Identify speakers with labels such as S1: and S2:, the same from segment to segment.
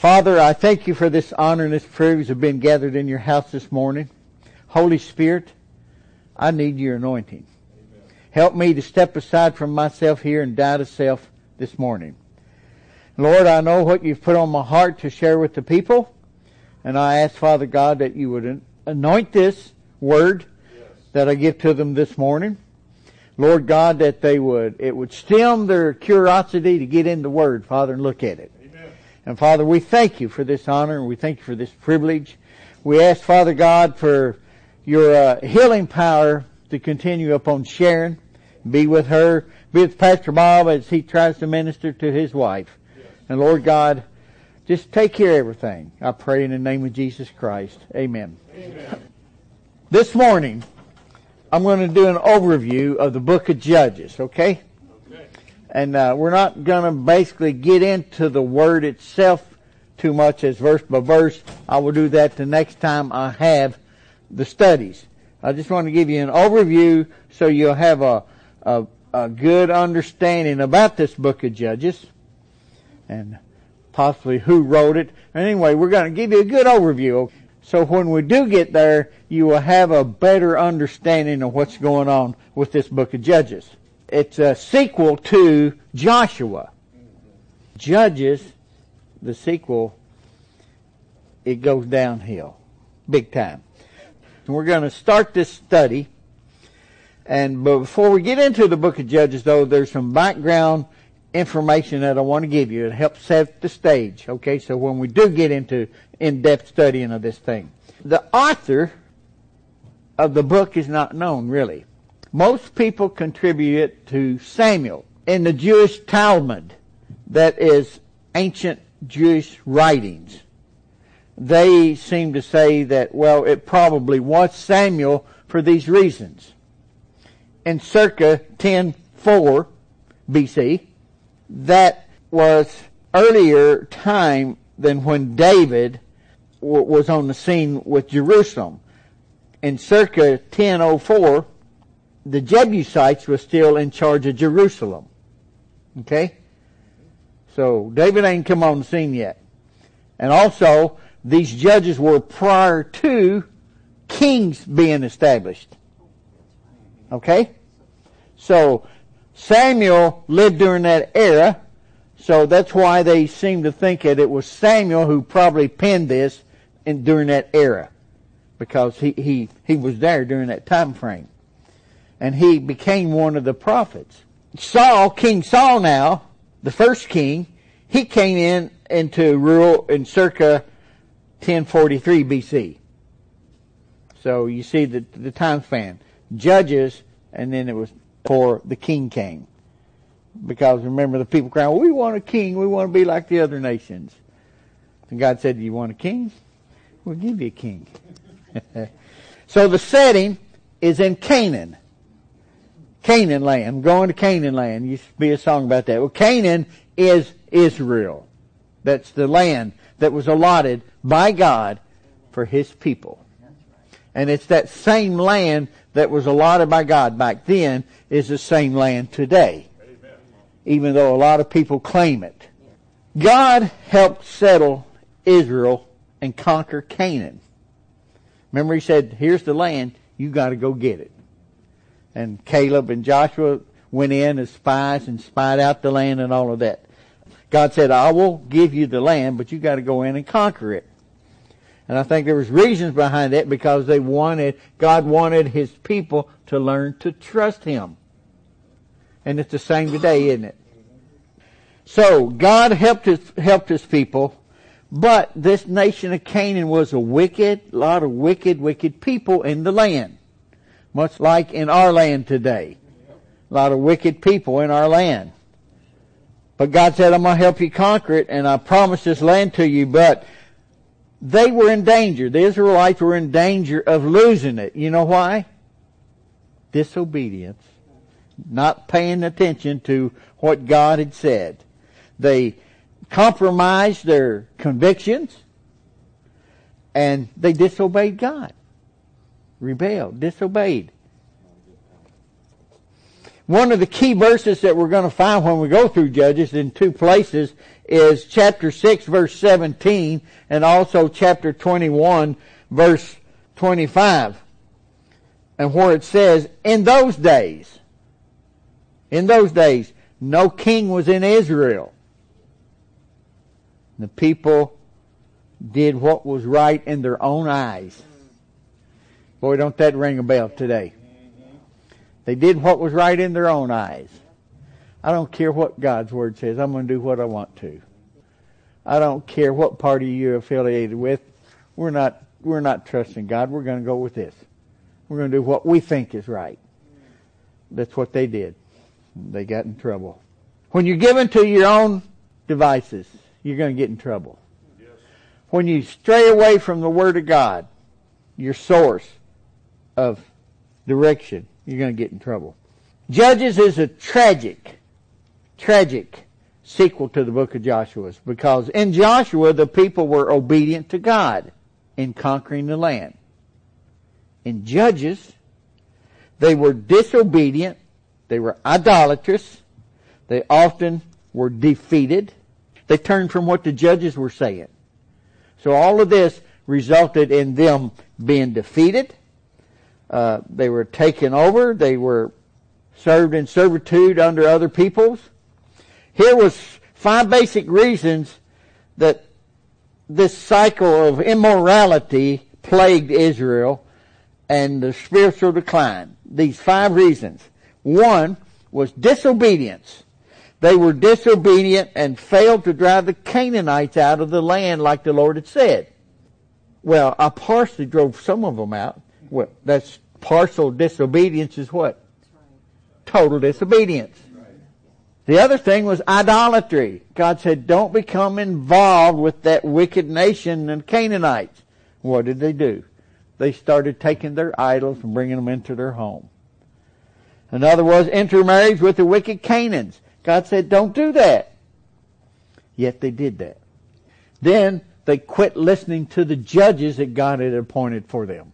S1: Father, I thank you for this honor and this privilege of being gathered in your house this morning. Holy Spirit, I need your anointing. Amen. Help me to step aside from myself here and die to self this morning. Lord, I know what you've put on my heart to share with the people, and I ask, Father God, that you would anoint this word that I give to them this morning. Lord God, that it would stem their curiosity to get in the word, Father, and look at it. And Father, we thank you for this honor, and we thank you for this privilege. We ask, Father God, for your healing power to continue upon Sharon. Be with her, be with Pastor Bob as he tries to minister to his wife. Yes. And Lord God, just take care of everything. I pray in the name of Jesus Christ. Amen. Amen. This morning, I'm going to do an overview of the book of Judges, okay? And we're not going to basically get into the word itself too much as verse by verse. I will do that the next time I have the studies. I just want to give you an overview so you'll have a good understanding about this book of Judges and possibly who wrote it. Anyway, we're going to give you a good overview. So when we do get there, you will have a better understanding of what's going on with this book of Judges. It's a sequel to Joshua. Judges, the sequel, it goes downhill. Big time. And we're going to start this study. And before we get into the book of Judges, though, there's some background information that I want to give you. It helps set the stage. Okay, so when we do get into in-depth studying of this thing. The author of the book is not known, really. Most people contribute it to Samuel. In the Jewish Talmud, that is ancient Jewish writings, they seem to say that, well, it probably was Samuel for these reasons. In circa 1004 BC, that was earlier time than when David was on the scene with Jerusalem. In circa 1004, the Jebusites were still in charge of Jerusalem. Okay? So David ain't come on the scene yet. And also, these judges were prior to kings being established. Okay? So Samuel lived during that era, so that's why they seem to think that it was Samuel who probably penned this during that era, because he was there during that time frame. And he became one of the prophets. King Saul now, the first king, he came into rule in circa 1043 BC. So you see the time span. Judges, and then it was before the king came. Because remember, the people crying, we want a king, we want to be like the other nations. And God said, do you want a king? We'll give you a king. So the setting is in Canaan. Canaan land. I'm going to Canaan land. Used to be a song about that. Well, Canaan is Israel. That's the land that was allotted by God for His people. And it's that same land that was allotted by God back then is the same land today. Amen. Even though a lot of people claim it. God helped settle Israel and conquer Canaan. Remember, He said, here's the land, you got to go get it. And Caleb and Joshua went in as spies and spied out the land and all of that. God said, I will give you the land, but you got to go in and conquer it. And I think there was reasons behind that, because God wanted His people to learn to trust Him. And it's the same today, isn't it? So God helped His people, but this nation of Canaan was a lot of wicked people in the land. Much like in our land today. A lot of wicked people in our land. But God said, I'm going to help you conquer it, and I promise this land to you. But they were in danger. The Israelites were in danger of losing it. You know why? Disobedience. Not paying attention to what God had said. They compromised their convictions, and they disobeyed God. Rebelled, disobeyed. One of the key verses that we're going to find when we go through Judges in two places is chapter 6 verse 17 and also chapter 21 verse 25. And where it says, in those days, no king was in Israel. The people did what was right in their own eyes. Boy, don't that ring a bell today. They did what was right in their own eyes. I don't care what God's Word says. I'm going to do what I want to. I don't care what party you're affiliated with. We're not trusting God. We're going to go with this. We're going to do what we think is right. That's what they did. They got in trouble. When you're given to your own devices, you're going to get in trouble. Yes. When you stray away from the Word of God, your source of direction, you're going to get in trouble. Judges is a tragic sequel to the book of Joshua, because in Joshua the people were obedient to God in conquering the land. In Judges, they were disobedient, they were idolatrous, they often were defeated, they turned from what the judges were saying. So all of this resulted in them being defeated. They were taken over, they were served in servitude under other peoples. Here was 5 basic reasons that this cycle of immorality plagued Israel and the spiritual decline. These 5 reasons. 1 was disobedience. They were disobedient and failed to drive the Canaanites out of the land like the Lord had said. Well, I partially drove some of them out. Well, that's partial disobedience is what? Total disobedience. The other thing was idolatry. God said, don't become involved with that wicked nation and Canaanites. What did they do? They started taking their idols and bringing them into their home. Another was intermarriage with the wicked Canaans. God said, don't do that. Yet they did that. Then they quit listening to the judges that God had appointed for them.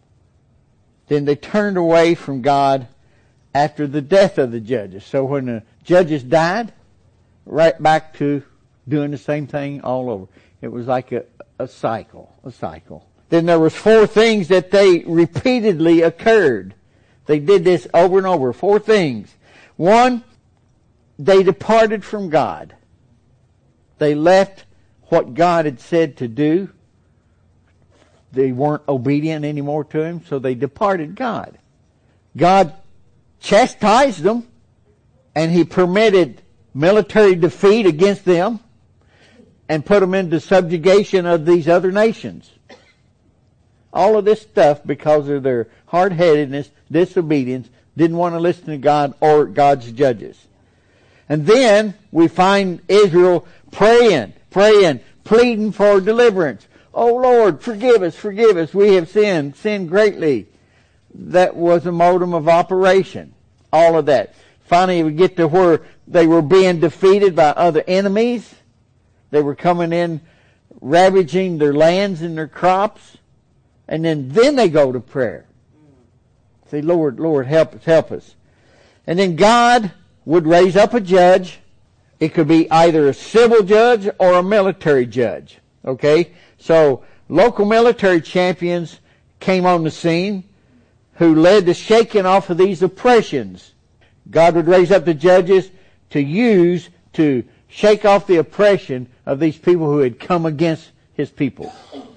S1: Then they turned away from God after the death of the judges. So when the judges died, right back to doing the same thing all over. It was like a cycle. Then there was 4 things that they repeatedly occurred. They did this over and over. 4 things. 1, they departed from God. They left what God had said to do. They weren't obedient anymore to Him, so they departed God. God chastised them, and He permitted military defeat against them and put them into subjugation of these other nations. All of this stuff because of their hard-headedness, disobedience, didn't want to listen to God or God's judges. And then we find Israel praying, pleading for deliverance. Oh Lord, forgive us, we have sinned greatly. That was a modem of operation. All of that. Finally, we get to where they were being defeated by other enemies. They were coming in, ravaging their lands and their crops. And then they go to prayer. Say, Lord, help us. And then God would raise up a judge. It could be either a civil judge or a military judge. Okay? So, local military champions came on the scene who led the shaking off of these oppressions. God would raise up the judges to use to shake off the oppression of these people who had come against His people.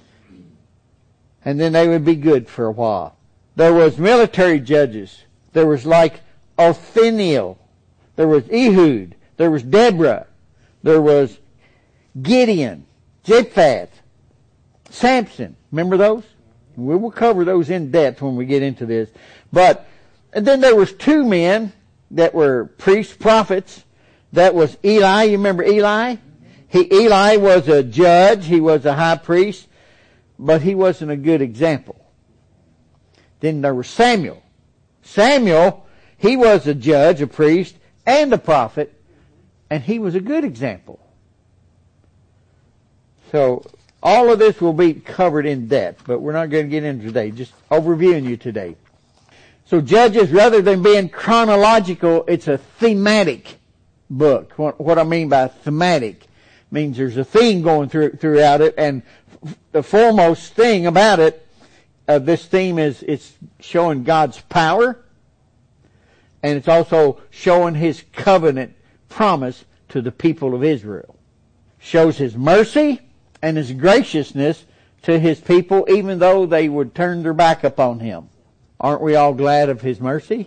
S1: And then they would be good for a while. There was military judges. There was like Othniel. There was Ehud. There was Deborah. There was Gideon, Jephthah, Samson. Remember those? We will cover those in depth when we get into this. And then there was 2 men that were priests, prophets. That was Eli. You remember Eli? Eli was a judge. He was a high priest. But he wasn't a good example. Then there was Samuel. Samuel, he was a judge, a priest, and a prophet. And he was a good example. So, all of this will be covered in depth, but we're not going to get into today. Just overviewing you today. So Judges, rather than being chronological, it's a thematic book. What I mean by thematic. means there's a theme going throughout it, and the foremost thing about it, this theme is it's showing God's power, and it's also showing His covenant promise to the people of Israel. Shows His mercy and His graciousness to His people, even though they would turn their back upon Him. Aren't we all glad of His mercy?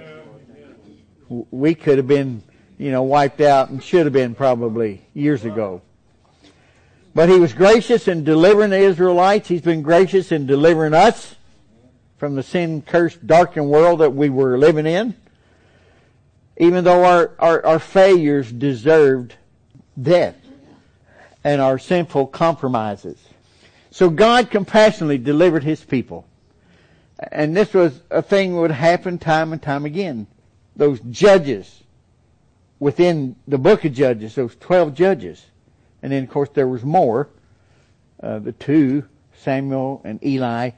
S1: Amen. We could have been, wiped out, and should have been probably years ago. But He was gracious in delivering the Israelites. He's been gracious in delivering us from the sin-cursed, darkened world that we were living in. Even though our failures deserved death and our sinful compromises. So God compassionately delivered His people. And this was a thing that would happen time and time again. Those judges within the book of Judges, those 12 judges. And then, of course, there was more. The two, Samuel and Eli.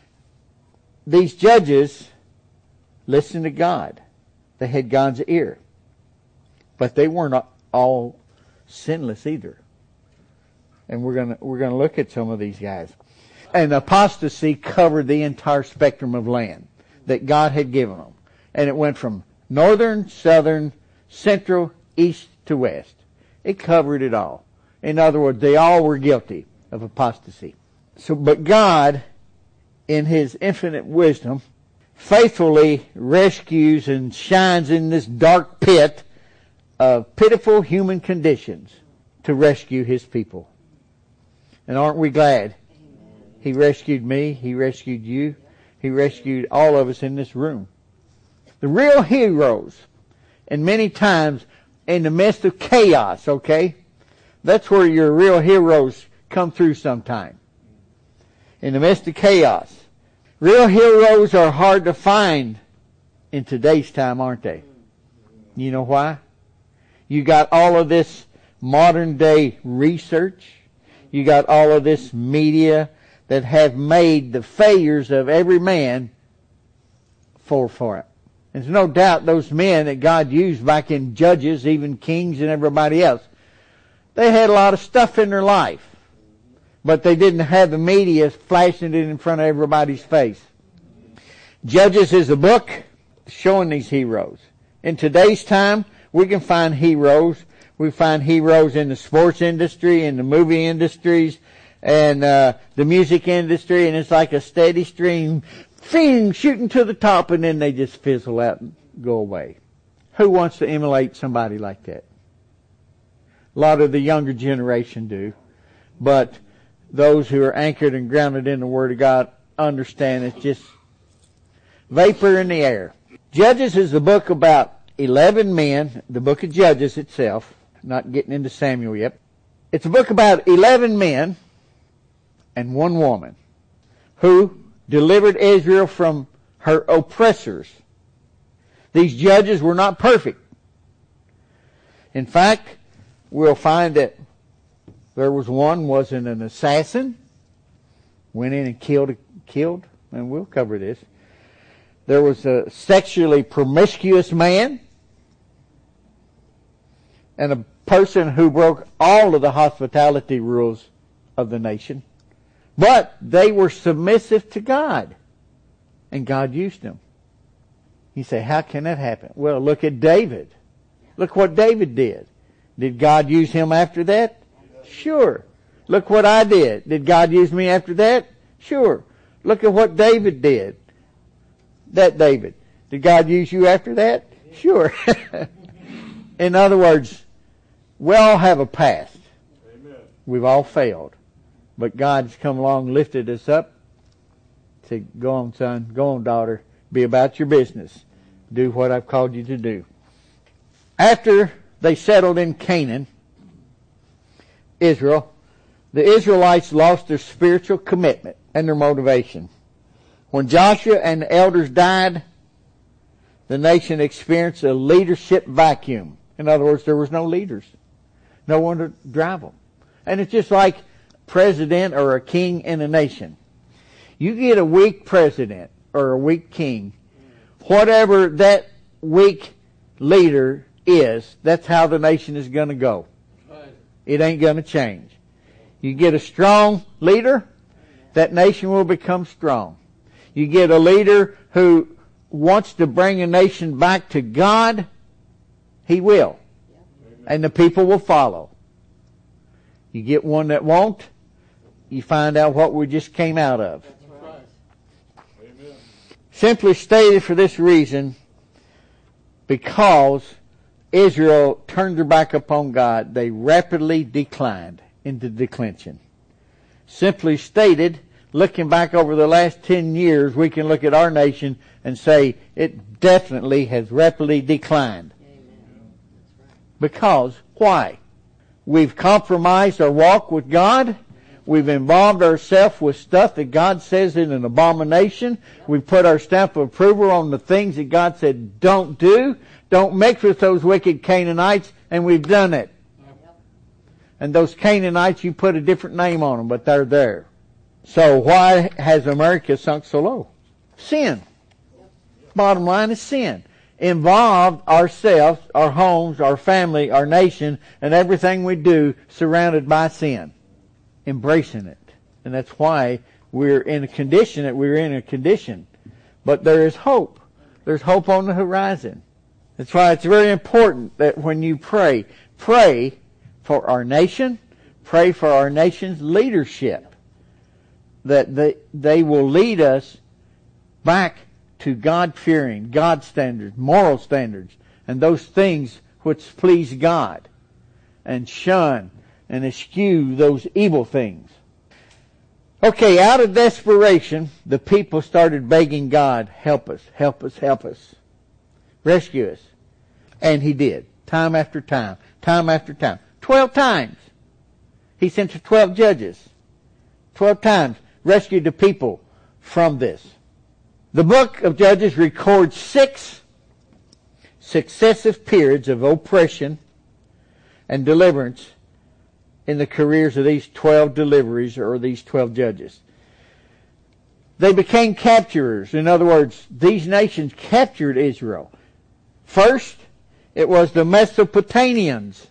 S1: These judges listened to God. They had God's ear. But they weren't all sinless either. And we're gonna look at some of these guys. And apostasy covered the entire spectrum of land that God had given them. And it went from northern, southern, central, east to west. It covered it all. In other words, they all were guilty of apostasy. But God, in His infinite wisdom, faithfully rescues and shines in this dark pit of pitiful human conditions to rescue His people. And aren't we glad? He rescued me. He rescued you. He rescued all of us in this room. The real heroes, and many times in the midst of chaos, okay? That's where your real heroes come through sometime. In the midst of chaos. Real heroes are hard to find in today's time, aren't they? You know why? You got all of this modern day research. You got all of this media that have made the failures of every man for it. There's no doubt those men that God used back in Judges, even kings and everybody else, they had a lot of stuff in their life. But they didn't have the media flashing it in front of everybody's face. Judges is a book showing these heroes. In today's time, we can find heroes. We find heroes in the sports industry, in the movie industries, and the music industry, and it's like a steady stream, shooting to the top, and then they just fizzle out and go away. Who wants to emulate somebody like that? A lot of the younger generation do. But those who are anchored and grounded in the Word of God understand it's just vapor in the air. Judges is a book about 11 men, the book of Judges itself, not getting into Samuel yet. It's a book about 11 men and one woman who delivered Israel from her oppressors. These judges were not perfect. In fact, we'll find that there was an assassin, went in and killed, and we'll cover this. There was a sexually promiscuous man, and a person who broke all of the hospitality rules of the nation. But they were submissive to God, and God used them. You say, how can that happen? Well, look at David. Look what David did. Did God use him after that? Sure. Look what I did. Did God use me after that? Sure. Look at what David did. That David. Did God use you after that? Sure. In other words, we all have a past. Amen. We've all failed. But God's come along, lifted us up. Said, go on, son. Go on, daughter. Be about your business. Do what I've called you to do. After they settled in Canaan, Israel, the Israelites lost their spiritual commitment and their motivation. When Joshua and the elders died, the nation experienced a leadership vacuum. In other words, there was no leaders. No one to drive them. And it's just like president or a king in a nation. You get a weak president or a weak king, whatever that weak leader is, that's how the nation is going to go. It ain't going to change. You get a strong leader, that nation will become strong. You get a leader who wants to bring a nation back to God, he will. And the people will follow. You get one that won't, you find out what we just came out of. Simply stated for this reason, because Israel turned their back upon God, they rapidly declined into declension. Simply stated, looking back over the last 10 years, we can look at our nation and say it definitely has rapidly declined. Because, why? We've compromised our walk with God. We've involved ourselves with stuff that God says is an abomination. We've put our stamp of approval on the things that God said don't do. Don't mix with those wicked Canaanites, and we've done it. And those Canaanites, you put a different name on them, but they're there. So why has America sunk so low? Sin. Bottom line is sin. Involved ourselves, our homes, our family, our nation, and everything we do surrounded by sin. Embracing it. And that's why we're in a condition that we're in a condition. But there is hope. There's hope on the horizon. That's why it's very important that when you pray, pray for our nation, pray for our nation's leadership, that they will lead us back to God-fearing, God standards, moral standards, and those things which please God, and shun and eschew those evil things. Okay, out of desperation, the people started begging God, help us, help us, help us. Rescue us. And he did. Time after time. Time after time. 12 times. He sent 12 judges. 12 times. Rescued the people from this. The book of Judges records 6 successive periods of oppression and deliverance in the careers of these 12 deliverers or these 12 judges. They became capturers. In other words, these nations captured Israel. First, it was the Mesopotamians.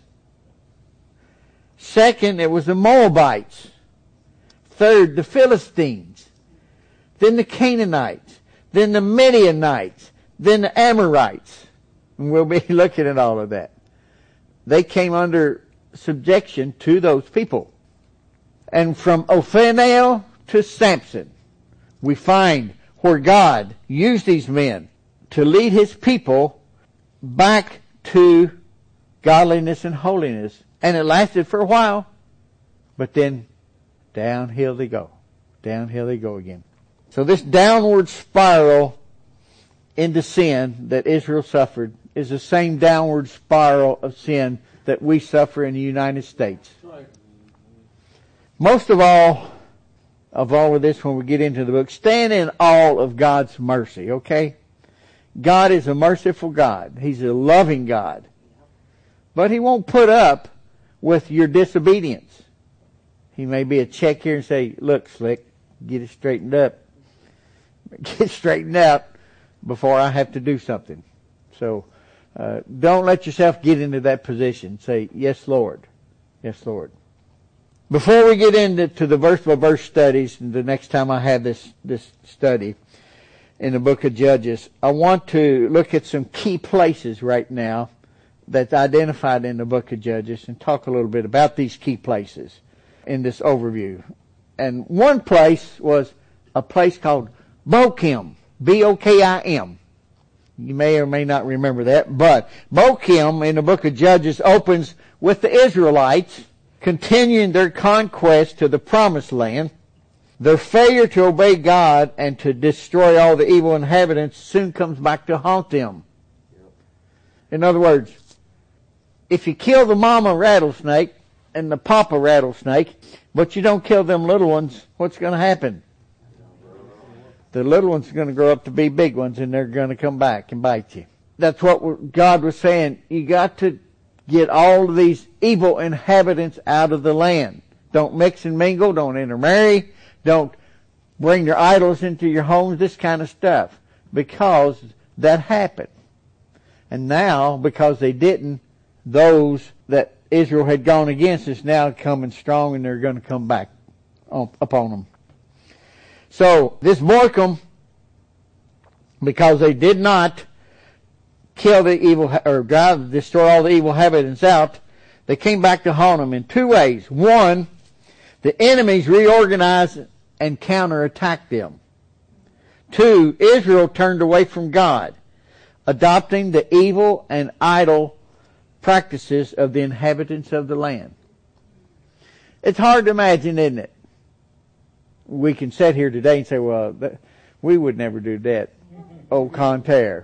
S1: Second, it was the Moabites. Third, the Philistines. Then the Canaanites. Then the Midianites. Then the Amorites. And we'll be looking at all of that. They came under subjection to those people. And from Othniel to Samson, we find where God used these men to lead his people back to godliness and holiness. And it lasted for a while, but then downhill they go. Downhill they go again. So this downward spiral into sin that Israel suffered is the same downward spiral of sin that we suffer in the United States. Right. Most of all of this, when we get into the book, stand in awe of God's mercy, okay? God is a merciful God. He's a loving God. But he won't put up with your disobedience. He may be a check here and say, look, Slick, get it straightened up. Get straightened out before I have to do something. So, don't let yourself get into that position. Say, yes, Lord. Yes, Lord. Before we get into the verse-by-verse studies, the next time I have this study in the book of Judges, I want to look at some key places right now that's identified in the book of Judges and talk a little bit about these key places in this overview. And one place was a place called Bokim, B-O-K-I-M. You may or may not remember that, but Bokim in the book of Judges opens with the Israelites continuing their conquest to the promised land. Their failure to obey God and to destroy all the evil inhabitants soon comes back to haunt them. In other words, if you kill the mama rattlesnake and the papa rattlesnake, but you don't kill them little ones, what's going to happen? The little ones are going to grow up to be big ones, and they're going to come back and bite you. That's what God was saying. You got to get all of these evil inhabitants out of the land. Don't mix and mingle. Don't intermarry. Don't bring your idols into your homes, this kind of stuff. Because that happened. And now, because they didn't, those that Israel had gone against is now coming strong, and they're going to come back upon them. So this Boikim, because they did not kill the evil, or destroy all the evil inhabitants out, they came back to haunt them in two ways. One, the enemies reorganized and counterattacked them. Two, Israel turned away from God, adopting the evil and idol practices of the inhabitants of the land. It's hard to imagine, isn't it? We can sit here today and say, well, we would never do that. Au contraire.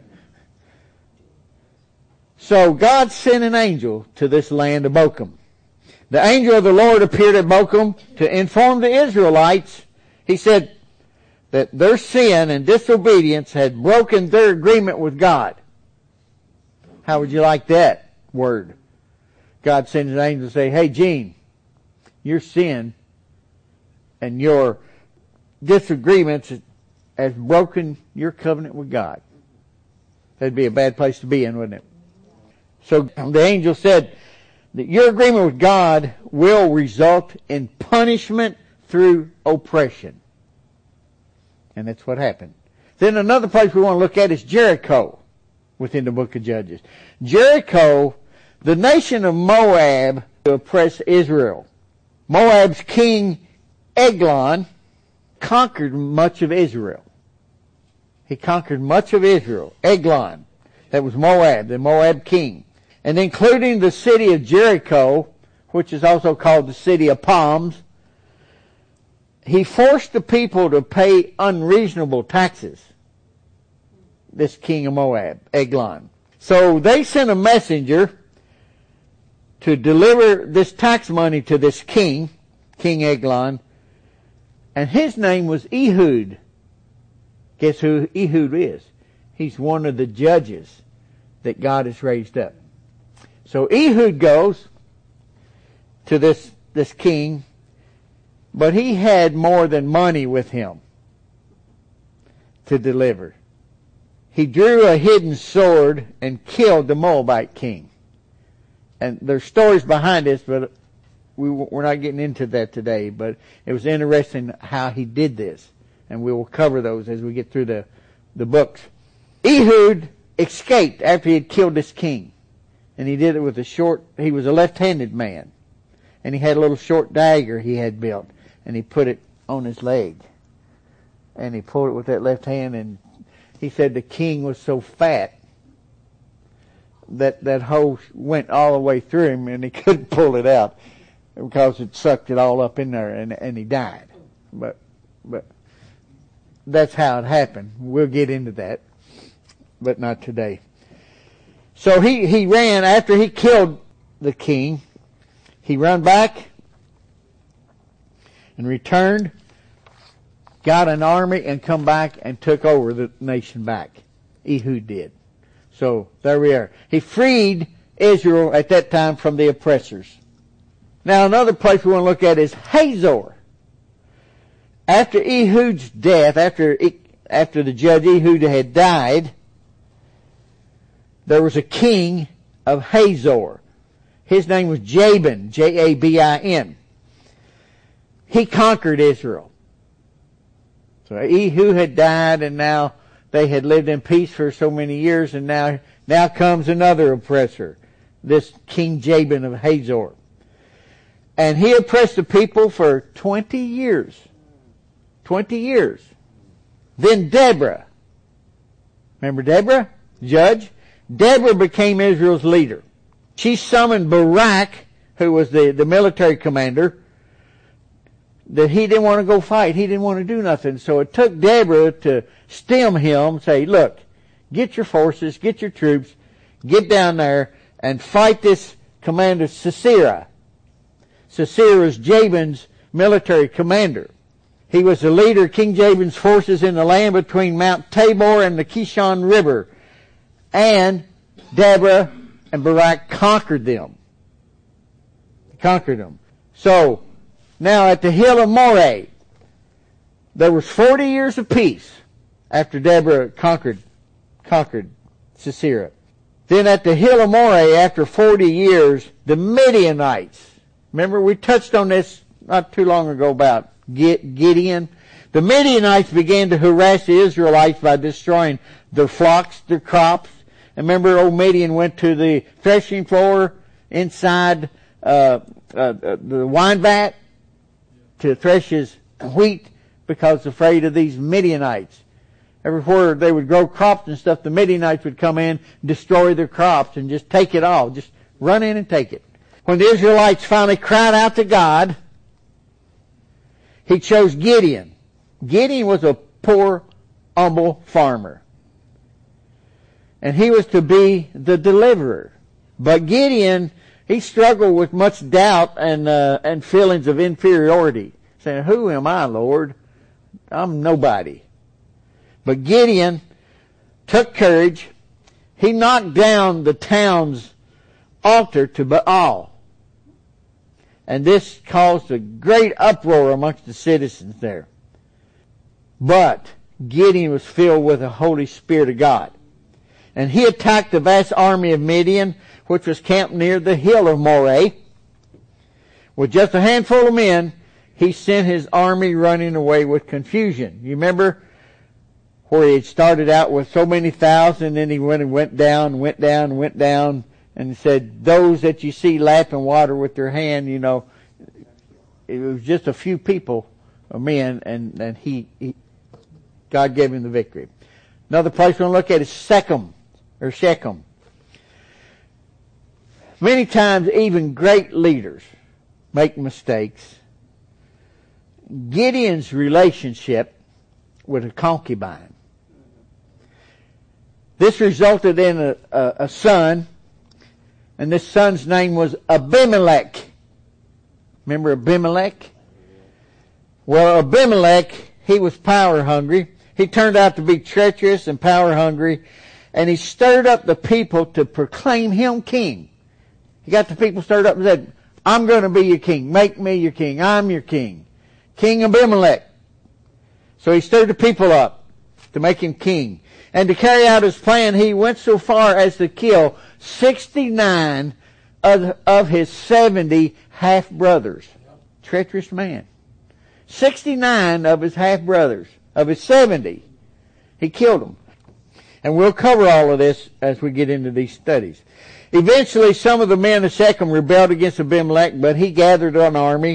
S1: So God sent an angel to this land of Boikim. The angel of the Lord appeared at Boikim to inform the Israelites. He said that their sin and disobedience had broken their agreement with God. How would you like that word? God sends an angel to say, hey, Gene, your sin and your disagreements has broken your covenant with God. That'd be a bad place to be in, wouldn't it? So the angel said that your agreement with God will result in punishment through oppression. And that's what happened. Then another place we want to look at is Jericho within the book of Judges. Jericho, the nation of Moab, to oppress Israel. Moab's king Eglon conquered much of Israel. He conquered much of Israel. Eglon. That was Moab, the Moab king. And including the city of Jericho, which is also called the city of palms, he forced the people to pay unreasonable taxes. This king of Moab, Eglon. So they sent a messenger to deliver this tax money to this king, King Eglon, and his name was Ehud. Guess who Ehud is? He's one of the judges that God has raised up. So Ehud goes to this king, but he had more than money with him to deliver. He drew a hidden sword and killed the Moabite king. And there's stories behind this, but we're not getting into that today. But it was interesting how he did this. And we will cover those as we get through the books. Ehud escaped after he had killed this king. And he did it with he was a left-handed man. And he had a little short dagger he had built. And he put it on his leg. And he pulled it with that left hand. And he said the king was so fat that hole went all the way through him and he couldn't pull it out because it sucked it all up in there and he died. But that's how it happened. We'll get into that, but not today. So he ran after he killed the king. He ran back and returned, got an army and come back and took over the nation back. Ehud did. So there we are. He freed Israel at that time from the oppressors. Now another place we want to look at is Hazor. After Ehud's death, after the judge Ehud had died, there was a king of Hazor. His name was Jabin, Jabin. He conquered Israel. So Ehud had died, and now they had lived in peace for so many years, and now comes another oppressor, this King Jabin of Hazor. And he oppressed the people for 20 years. 20 years. Then Deborah. Remember Deborah? Judge? Deborah became Israel's leader. She summoned Barak, who was the military commander, that he didn't want to go fight. He didn't want to do nothing. So it took Deborah to stem him, say, look, get your forces, get your troops, get down there and fight this commander Sisera. Sisera is Jabin's military commander. He was the leader of King Jabin's forces in the land between Mount Tabor and the Kishon River. And Deborah and Barak conquered them. Conquered them. So, now at the hill of Moreh, there was 40 years of peace after Deborah conquered Sisera. Then at the hill of Moreh, after 40 years, the Midianites, remember we touched on this not too long ago about Gideon. The Midianites began to harass the Israelites by destroying their flocks, their crops. And remember, old Midian went to the threshing floor inside the wine vat to thresh his wheat because afraid of these Midianites. Everywhere they would grow crops and stuff, the Midianites would come in, destroy their crops, and just take it all. Just run in and take it. When the Israelites finally cried out to God, He chose Gideon. Gideon was a poor, humble farmer. And he was to be the deliverer. But Gideon, he struggled with much doubt and feelings of inferiority. Saying, who am I, Lord? I'm nobody. But Gideon took courage. He knocked down the town's altar to Baal. And this caused a great uproar amongst the citizens there. But Gideon was filled with the Holy Spirit of God. And he attacked the vast army of Midian, which was camped near the hill of Moreh. With just a handful of men, he sent his army running away with confusion. You remember where he had started out with so many thousand, then he went down, and he said, those that you see lapping water with their hand, you know, it was just a few people, men, and God gave him the victory. Another place we're going to look at is Shechem. Many times even great leaders make mistakes. Gideon's relationship with a concubine. This resulted in a son, and this son's name was Abimelech. Remember Abimelech? Well, Abimelech, he was power hungry. He turned out to be treacherous and power hungry, and he stirred up the people to proclaim him king. He got the people stirred up and said, I'm going to be your king. Make me your king. I'm your king. King Abimelech. So he stirred the people up to make him king. And to carry out his plan, he went so far as to kill 69 of his 70 half-brothers. Treacherous man. 69 of his half-brothers. Of his 70. He killed them. And we'll cover all of this as we get into these studies. Eventually, some of the men of Shechem rebelled against Abimelech, but he gathered an army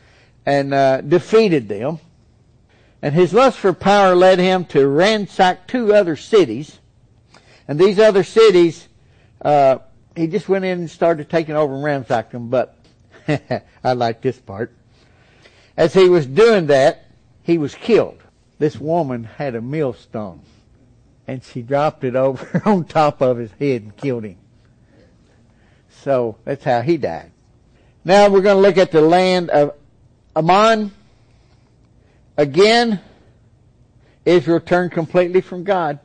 S1: and defeated them. And his lust for power led him to ransack 2 other cities. And these other cities, he just went in and started taking over and ransacking them. But I like this part. As he was doing that, he was killed. This woman had a millstone, and she dropped it over on top of his head and killed him. So that's how he died. Now we're going to look at the land of Ammon. Again, Israel turned completely from God.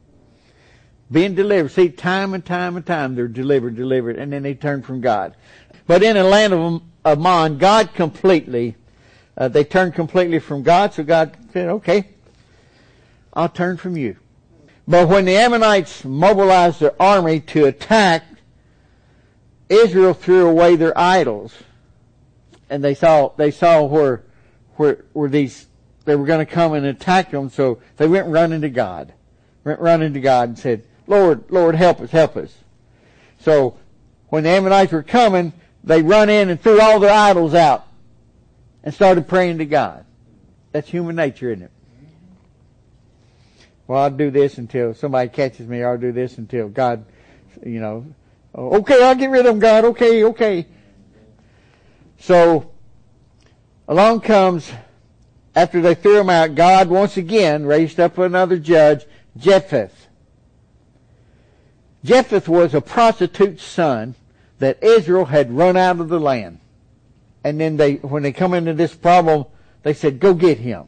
S1: Being delivered. See, time and time they're delivered, and then they turn from God. But in the land of Ammon, God completely, they turned completely from God, so God said, okay, I'll turn from you. But when the Ammonites mobilized their army to attack, Israel threw away their idols. And they saw where these, they were going to come and attack them, so they went running to God. And said, Lord, help us. So when the Ammonites were coming, they run in and threw all their idols out and started praying to God. That's human nature, isn't it? Well, I'll do this until somebody catches me, or I'll do this until God, okay, I'll get rid of them, God, okay. So, along comes, after they threw them out, God once again raised up another judge, Jephthah. Jephthah was a prostitute's son that Israel had run out of the land. And then when they come into this problem, they said, go get him.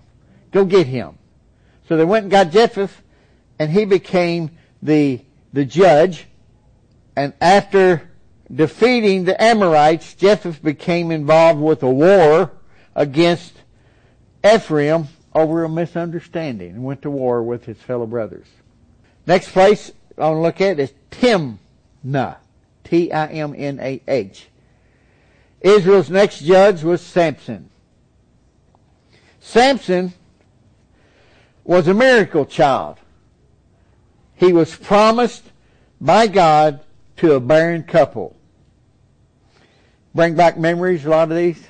S1: So they went and got Jephthah, and he became the judge. And after defeating the Amorites, Jephthah became involved with a war against Ephraim over a misunderstanding and went to war with his fellow brothers. Next place I want to look at is Timnah. Israel's next judge was Samson. Samson was a miracle child. He was promised by God to a barren couple. Bring back memories, a lot of these.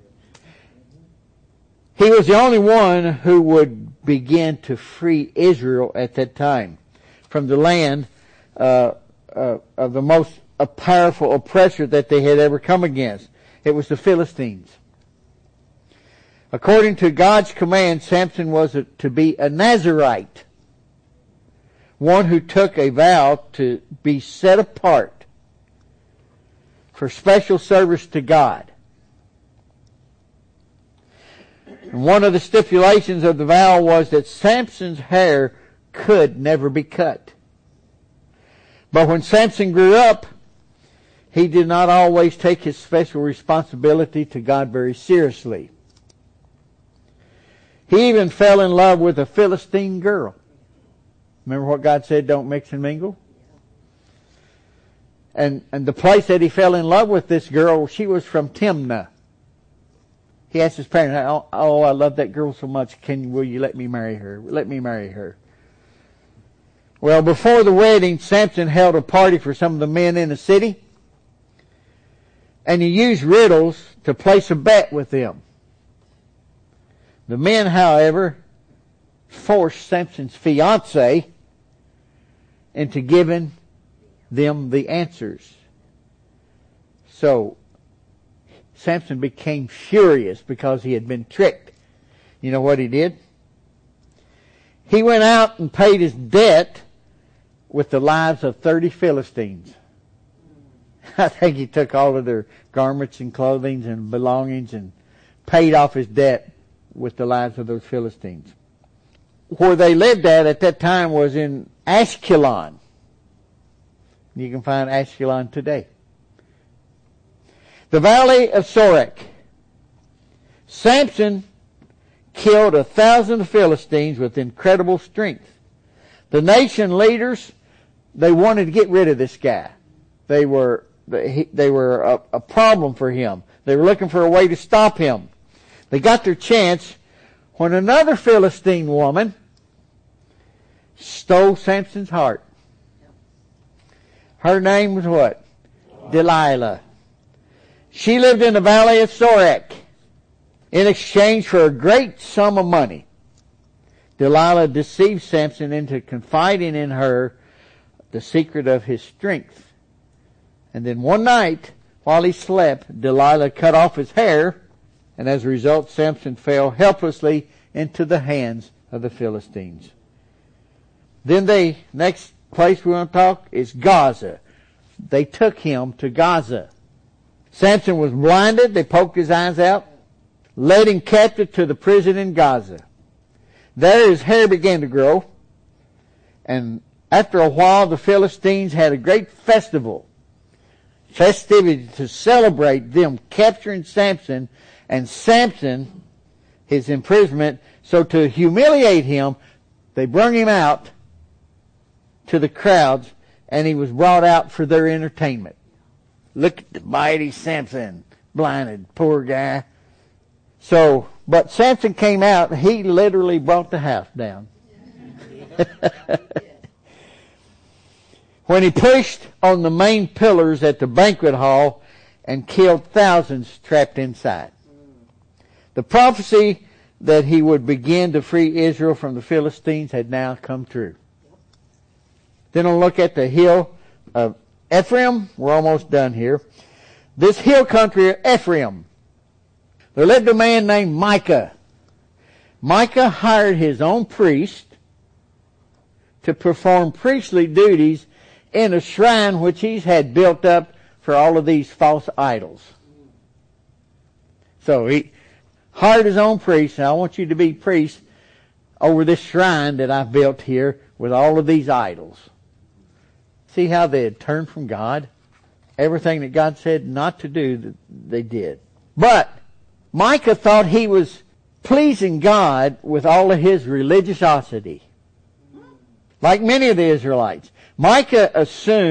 S1: He was the only one who would begin to free Israel at that time from the land of the most powerful oppressor that they had ever come against. It was the Philistines. According to God's command, Samson was to be a Nazirite, one who took a vow to be set apart for special service to God. And one of the stipulations of the vow was that Samson's hair could never be cut. But when Samson grew up, he did not always take his special responsibility to God very seriously. He even fell in love with a Philistine girl. Remember what God said, don't mix and mingle? And the place that he fell in love with this girl, she was from Timnah. He asked his parents, oh, I love that girl so much. Will you let me marry her? Let me marry her. Well, before the wedding, Samson held a party for some of the men in the city. And he used riddles to place a bet with them. The men, however, forced Samson's fiancée into giving them the answers. So, Samson became furious because he had been tricked. You know what he did? He went out and paid his debt with the lives of 30 Philistines. I think he took all of their garments and clothing and belongings and paid off his debt with the lives of those Philistines. Where they lived at that time was in Ashkelon. You can find Ashkelon today. The Valley of Sorek. Samson killed 1,000 Philistines with incredible strength. The nation leaders, they wanted to get rid of this guy. They were a problem for him. They were looking for a way to stop him. They got their chance when another Philistine woman stole Samson's heart. Her name was what? Delilah. She lived in the Valley of Sorek in exchange for a great sum of money. Delilah deceived Samson into confiding in her the secret of his strength. And then one night, while he slept, Delilah cut off his hair, and as a result, Samson fell helplessly into the hands of the Philistines. Then next place we want to talk is Gaza. They took him to Gaza. Samson was blinded. They poked his eyes out, led him captive to the prison in Gaza. There his hair began to grow, and after a while the Philistines had a great festivity to celebrate them capturing Samson and Samson, his imprisonment. So to humiliate him, they brought him out to the crowds, and he was brought out for their entertainment. Look at the mighty Samson, blinded, poor guy. So, but Samson came out, he literally brought the house down. When he pushed on the main pillars at the banquet hall and killed thousands trapped inside. The prophecy that he would begin to free Israel from the Philistines had now come true. Then we'll look at the hill of Ephraim. We're almost done here. This hill country of Ephraim, there lived a man named Micah. Micah hired his own priest to perform priestly duties in a shrine which he had built up for all of these false idols. So he hired his own priest, and I want you to be priest over this shrine that I've built here with all of these idols. See how they had turned from God? Everything that God said not to do, they did. But Micah thought he was pleasing God with all of his religiosity. Like many of the Israelites. Micah assumed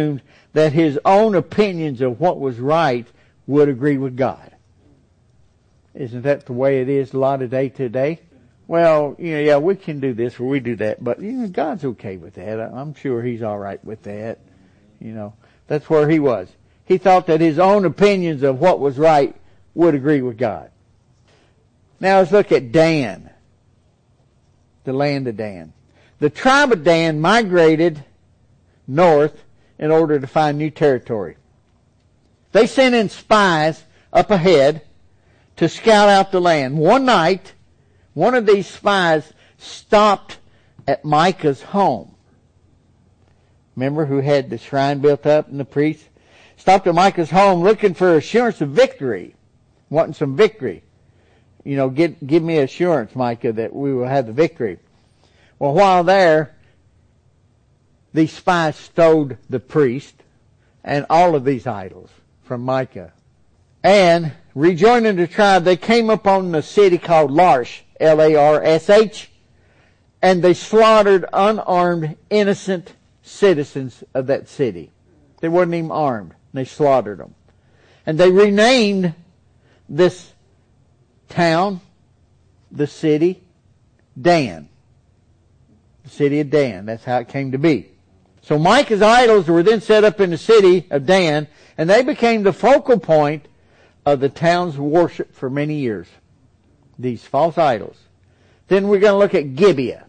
S1: that his own opinions of what was right would agree with God. Isn't that the way it is a lot of day to day? Well, yeah, we can do this or we do that, but God's okay with that. I'm sure he's all right with that. That's where he was. He thought that his own opinions of what was right would agree with God. Now let's look at Dan, the land of Dan. The tribe of Dan migrated north in order to find new territory. They sent in spies up ahead to scout out the land. One night, one of these spies stopped at Micah's home. Remember, who had the shrine built up and the priest? Stopped at Micah's home looking for assurance of victory. Wanting some victory. Give me assurance, Micah, that we will have the victory. Well, while there, these spies stole the priest and all of these idols from Micah. And rejoining the tribe, they came upon the city called Larsh, L-A-R-S-H, and they slaughtered unarmed, innocent citizens of that city. They weren't even armed. They slaughtered them. And they renamed this town, the city, Dan. The city of Dan. That's how it came to be. So Micah's idols were then set up in the city of Dan, and they became the focal point of the town's worship for many years. These false idols. Then we're going to look at Gibeah.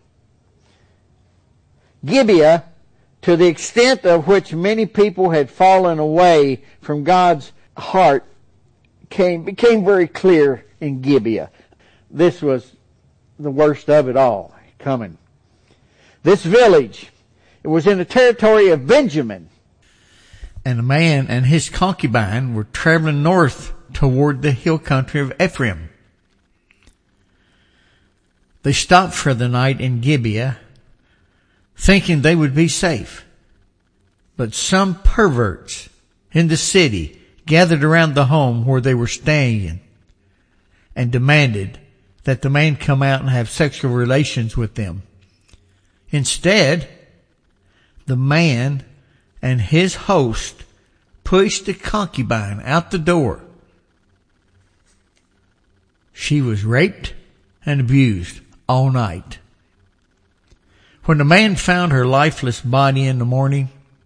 S1: Gibeah, to the extent of which many people had fallen away from God's heart, became very clear in Gibeah. This was the worst of it all coming. This village, it was in the territory of Benjamin.
S2: And a man and his concubine were traveling north toward the hill country of Ephraim. They stopped for the night in Gibeah, thinking they would be safe. But some perverts in the city gathered around the home where they were staying and demanded that the man come out and have sexual relations with them. Instead, the man and his host pushed the concubine out the door. She was raped and abused all night. When the man found her lifeless body in the morning,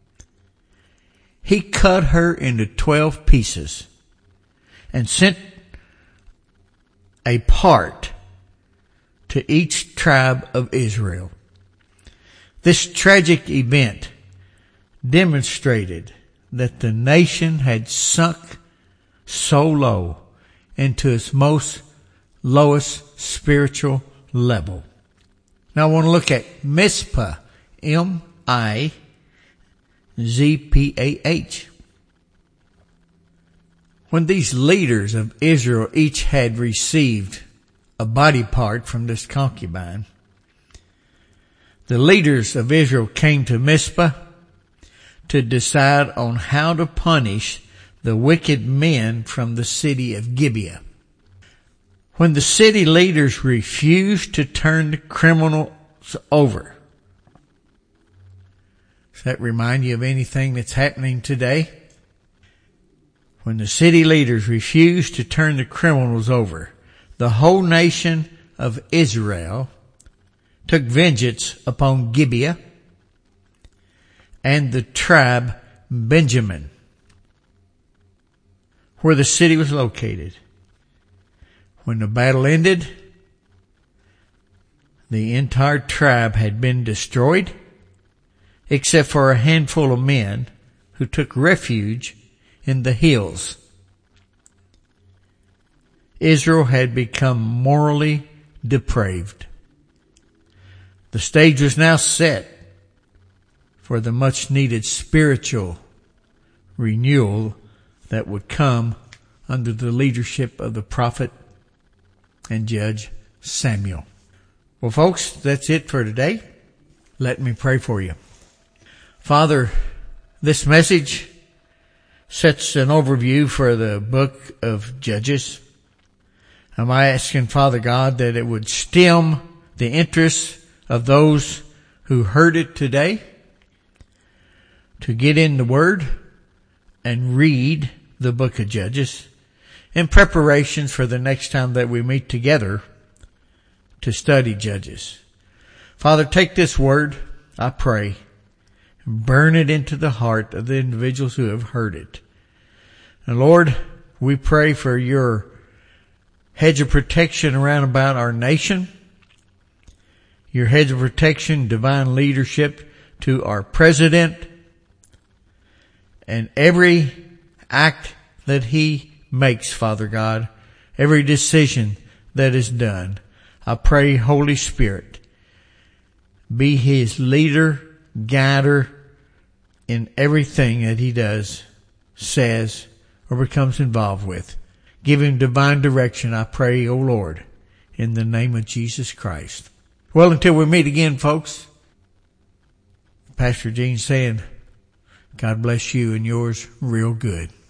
S2: he cut her into 12 pieces and sent a part to each tribe of Israel. This tragic event demonstrated that the nation had sunk so low into its most lowest spiritual level. Now I want to look at Mizpah, M-I-Z-P-A-H. When these leaders of Israel each had received a body part from this concubine, the leaders of Israel came to Mizpah to decide on how to punish the wicked men from the city of Gibeah. When the city leaders refused to turn the criminals over. Does that remind you of anything that's happening today? When the city leaders refused to turn the criminals over, the whole nation of Israel took vengeance upon Gibeah and the tribe Benjamin, where the city was located. When the battle ended, the entire tribe had been destroyed, except for a handful of men who took refuge in the hills. Israel had become morally depraved. The stage was now set for the much needed spiritual renewal that would come under the leadership of the prophet and judge Samuel. Well, folks, that's it for today. Let me pray for you. Father, this message sets an overview for the book of Judges. I'm asking, Father God, that it would stem the interest of those who heard it today to get in the Word and read the book of Judges in preparations for the next time that we meet together to study Judges. Father, take this word, I pray, and burn it into the heart of the individuals who have heard it. And Lord, we pray for your hedge of protection around about our nation, your hedge of protection, divine leadership to our president, and every act that he makes, Father God, every decision that is done. I pray, Holy Spirit, be his leader, guider in everything that he does, says, or becomes involved with. Give him divine direction, I pray, O Lord, in the name of Jesus Christ. Well, until we meet again, folks, Pastor Gene saying, God bless you and yours real good.